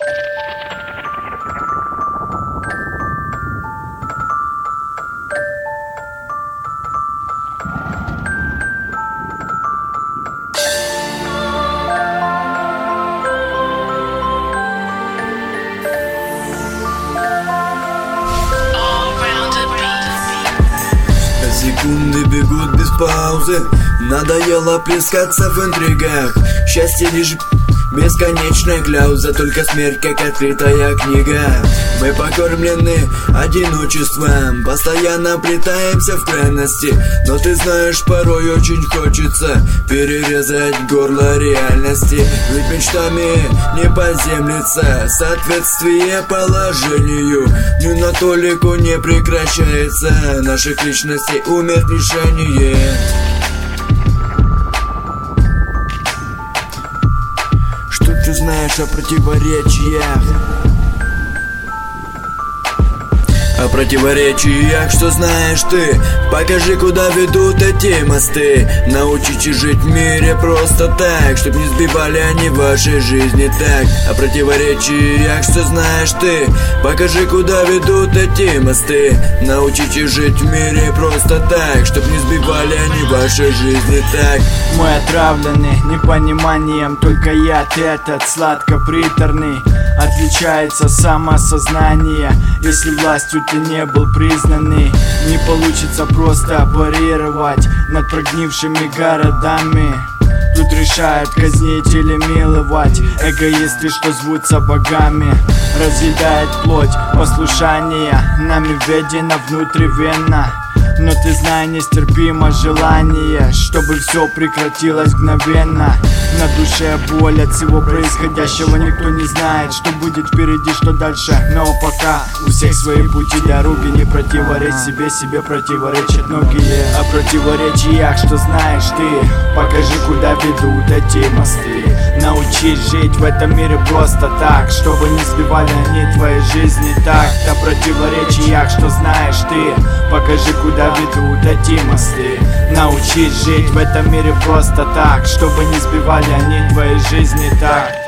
Секунды бегут без паузы, надоело плескаться в интригах. Счастье лишь бесконечная кляуза, только смерть как открытая книга. Мы покормлены одиночеством, постоянно плетаемся в крайности. Но ты знаешь, порой очень хочется перерезать горло реальности. Ведь мечтами не поземлится соответствие положению. Ни на толику не прекращается наших личностей умертвление. Что ты знаешь о противоречиях? О противоречиях, что знаешь ты? Покажи, куда ведут эти мосты. Научите жить в мире просто так, чтоб не сбивали они вашей жизни так. О противоречиях, что знаешь ты? Покажи, куда ведут эти мосты. Научите жить в мире просто так, чтоб не сбивали они вашей жизни так. Мы отравлены непониманием, только яд этот сладко-приторный. Отличается самосознание, если властью ты не был признанный. Не получится просто парировать над прогнившими городами. Тут решают казнить или миловать эгоисты, что звутся богами. Разъедает плоть послушания, нами введено внутривенно. Но ты знай, нестерпимо желание, чтобы все прекратилось мгновенно. На душе боль от всего происходящего, никто не знает, что будет впереди, что дальше. Но пока у всех свои пути, дороги, не противоречь себе, себе противоречат многие. О противоречиях, что знаешь ты? Покажи, куда ведут эти мосты. Научись жить в этом мире просто так, чтобы не сбивали они твоей жизни так. О противоречиях, что знаешь ты? Покажи, куда ведут эти мосты. Научись жить в этом мире просто так, чтобы не сбивали они твоей жизни так.